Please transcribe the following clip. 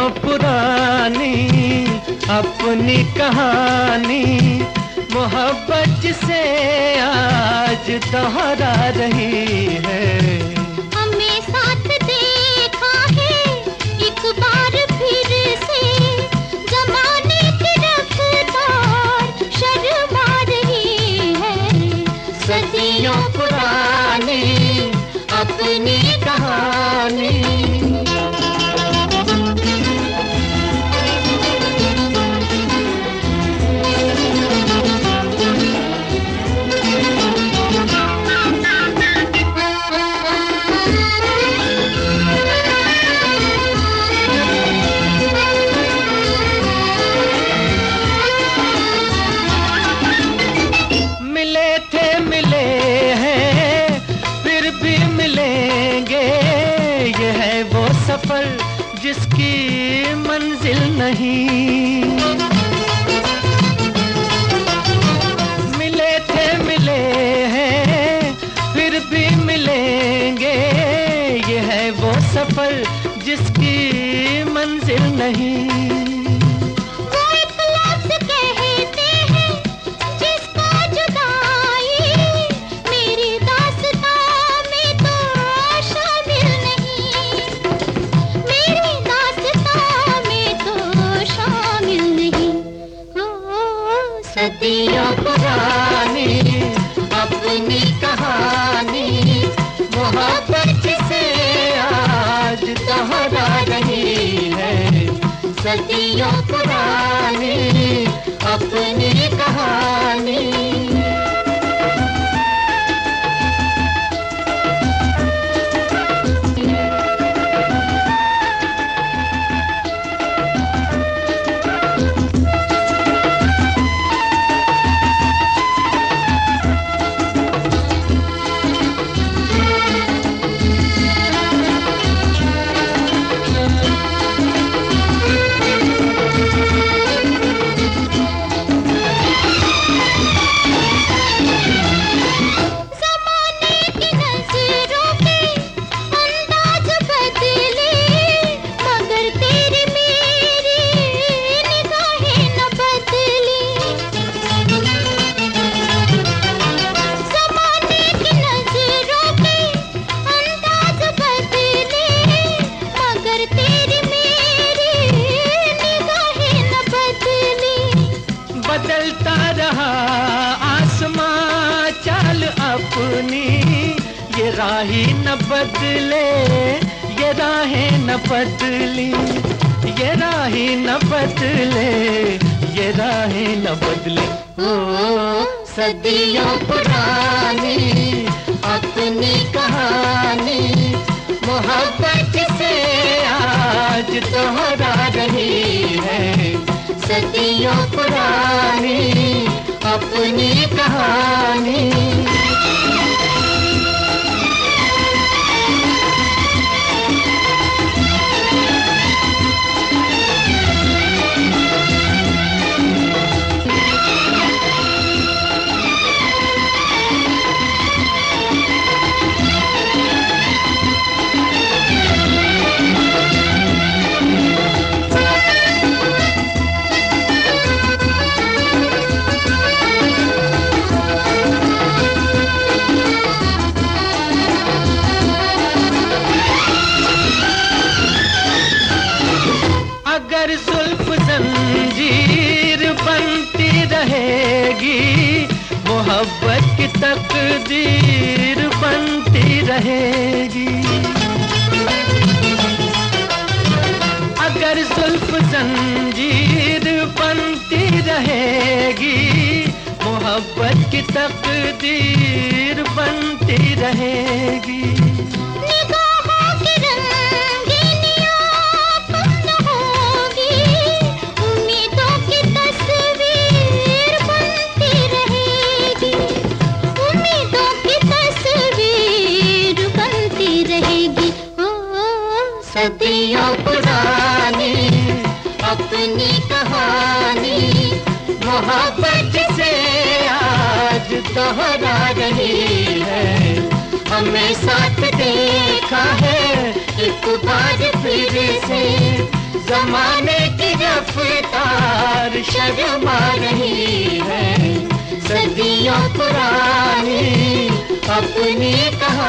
सदियों पुरानी अपनी कहानी मोहब्बत से आज दोहरा रही है। हमें साथ देखा है एक बार फिर से, जमाने की रफ्तार शर्मा रही है। सदियों पुरानी अपनी कहानी। मिले हैं फिर भी मिलेंगे, ये है वो सफर जिसकी मंजिल नहीं। मिले थे मिले हैं फिर भी मिलेंगे, ये है वो सफर जिसकी मंजिल नहीं। सदियों पुरानी अपनी कहानी मोहब्बत से आज दोहरा रही है। सदियों पुरानी अपनी कहानी। बदलता रहा आसमां चाल अपनी, ये राही न बदले, ये राहें न बदली, ये राही न बदले, ये राहें न बदले। ओ सदियों पुरानी अपनी कहानी मोहब्बत से आज दोहरा रही है। सदियों पुरानी अपनी कहानी। अगर जुल्फ जंजीर बनती रहेगी, मोहब्बत की तकदीर बनती रहेगी। अगर जुल्फ जंजीर बनती रहेगी, मोहब्बत की तकदीर बनती रहेगी। सदियों पुरानी अपनी कहानी मोहब्बत से आज दोहरा रही है। हम हमें साथ देखा है एक बार फिर से। जमाने की रफ्तार शर्मा रही है, सदियों पुरानी अपनी कहानी।